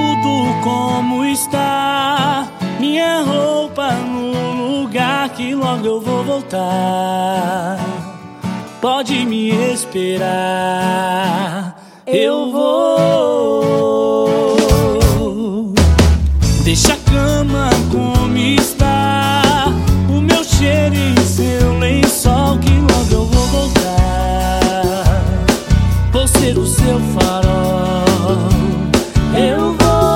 tudo como está, minha roupa no lugar que logo eu vou voltar. Pode me esperar, eu vou. Deixa a cama como está, o meu cheiro em seu lençol que logo eu vou voltar. Vou ser o seu farol, eu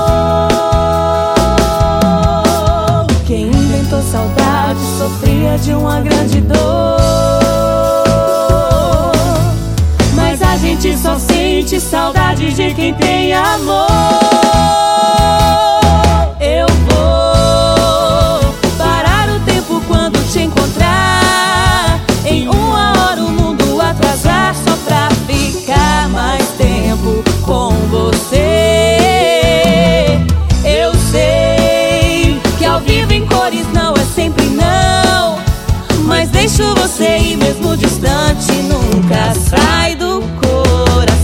vou. Quem inventou saudade sofria de uma grande dor, mas a gente só sente saudade de quem tem amor. Eu vou parar o tempo quando te encontrar, em uma hora o mundo atrasar, só pra ficar mais tempo com você. Eu sei que ao vivo em cores não é sempre não, mas deixo você ir mesmo distante, nunca sai do coração.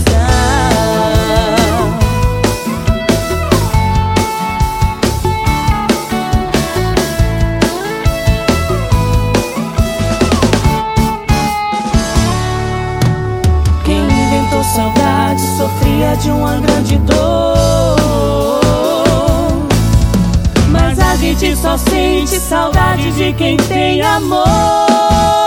Quem inventou saudade sofria de uma grande dor, mas a gente só sente saudade de quem tem amor.